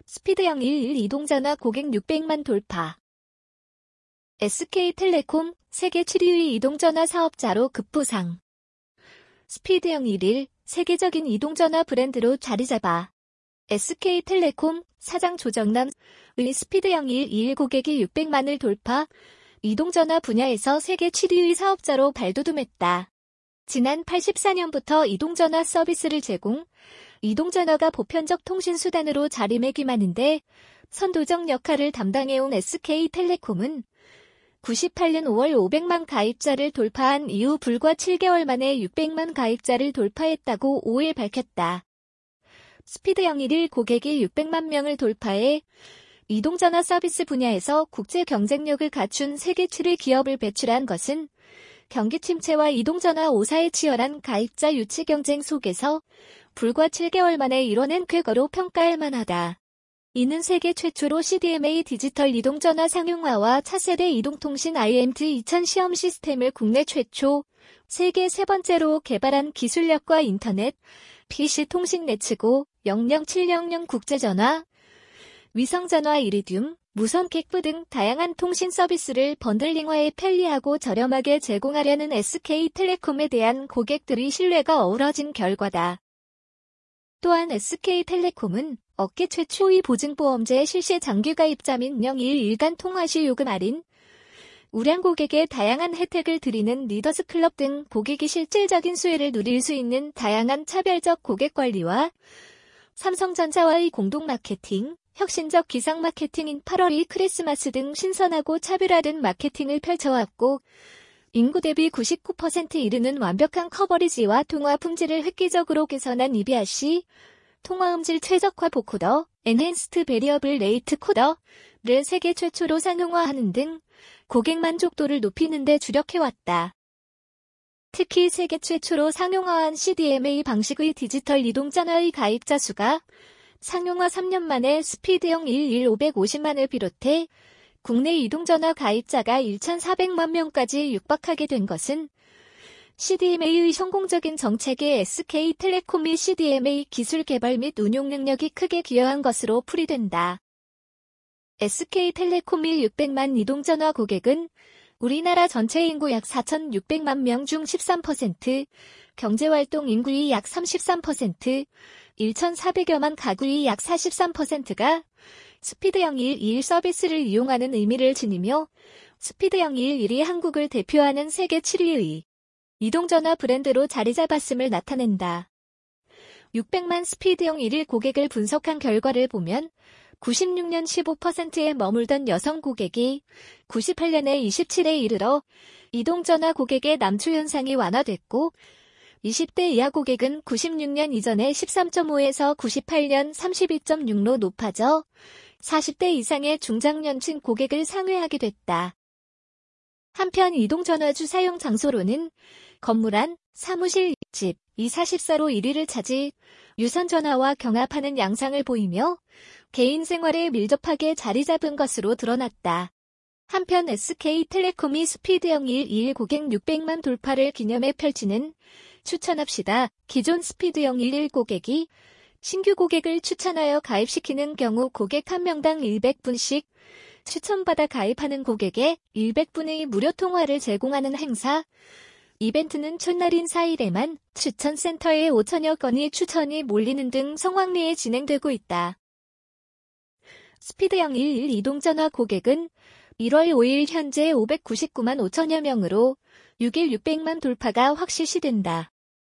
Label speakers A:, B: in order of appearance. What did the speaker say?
A: 스피드 011 이동전화 고객 600만 돌파. SK텔레콤 세계 7위 이동전화 사업자로 급부상. 스피드 011 세계적인 이동전화 브랜드로 자리잡아. SK텔레콤 사장 조정남의 스피드 011 고객이 600만을 돌파, 이동전화 분야에서 세계 7위 사업자로 발돋움했다. 지난 84년부터 이동전화 서비스를 제공, 이동전화가 보편적 통신수단으로 자리매김하는데 선도적 역할을 담당해온 SK텔레콤은 98년 5월 500만 가입자를 돌파한 이후 불과 7개월 만에 600만 가입자를 돌파했다고 5일 밝혔다. 스피드 011 고객이 600만 명을 돌파해 이동전화 서비스 분야에서 국제 경쟁력을 갖춘 세계 7위 기업을 배출한 것은 경기 침체와 이동전화 5사의 치열한 가입자 유치 경쟁 속에서 불과 7개월 만에 이뤄낸 쾌거로 평가할 만하다. 이는 세계 최초로 CDMA 디지털 이동전화 상용화와 차세대 이동통신 IMT2000 시험 시스템을 국내 최초, 세계 세 번째로 개발한 기술력과 인터넷, PC 통신 네츠고 00700 국제전화, 위성전화 이리듐, 무선 객부 등 다양한 통신 서비스를 번들링화해 편리하고 저렴하게 제공하려는 SK텔레콤에 대한 고객들의 신뢰가 어우러진 결과다. 또한 SK텔레콤은 업계 최초의 보증보험제 실시 장기가입자 및 011간 통화시 요금 할인, 우량 고객에 다양한 혜택을 드리는 리더스클럽 등 고객이 실질적인 수혜를 누릴 수 있는 다양한 차별적 고객관리와 삼성전자와의 공동 마케팅, 혁신적 기상 마케팅인 8월의 크리스마스 등 신선하고 차별화된 마케팅을 펼쳐왔고, 인구 대비 99% 이르는 완벽한 커버리지와 통화 품질을 획기적으로 개선한 EBRC, 통화음질 최적화 보코더, 엔핸스트 베리어블 레이트 코더를 세계 최초로 상용화하는 등 고객 만족도를 높이는 데 주력해왔다. 특히 세계 최초로 상용화한 CDMA 방식의 디지털 이동전화의 가입자 수가 상용화 3년 만에 스피드 011 550만을 비롯해 국내 이동전화 가입자가 1,400만 명까지 육박하게 된 것은 CDMA의 성공적인 정책에 SK텔레콤이 CDMA 기술 개발 및 운용 능력이 크게 기여한 것으로 풀이된다. SK텔레콤이 600만 이동전화 고객은 우리나라 전체 인구 약 4,600만 명 중 13%, 경제활동 인구의 약 33%, 1,400여만 가구의 약 43%가 스피드 011 서비스를 이용하는 의미를 지니며 스피드 011이 한국을 대표하는 세계 7위의 이동전화 브랜드로 자리잡았음을 나타낸다. 600만 스피드 011 고객을 분석한 결과를 보면 96년 15%에 머물던 여성 고객이 98년에 27에 이르러 이동전화 고객의 남초 현상이 완화됐고 20대 이하 고객은 96년 이전의 13.5에서 98년 32.6로 높아져 40대 이상의 중장년층 고객을 상회하게 됐다. 한편 이동전화주 사용 장소로는 건물 안, 사무실, 집, 244로 1위를 차지 유선전화와 경합하는 양상을 보이며 개인 생활에 밀접하게 자리 잡은 것으로 드러났다. 한편 SK텔레콤이 스피드 011 고객 600만 돌파를 기념해 펼치는 추천합시다. 기존 스피드 011 고객이 신규 고객을 추천하여 가입시키는 경우 고객 1명당 100분씩 추천받아 가입하는 고객에 100분의 무료 통화를 제공하는 행사. 이벤트는 첫날인 4일에만 추천센터에 5천여 건의 추천이 몰리는 등 성황리에 진행되고 있다. 스피드 011 이동전화 고객은 1월 5일 현재 599만 5천여 명으로 6일 600만 돌파가 확실시된다.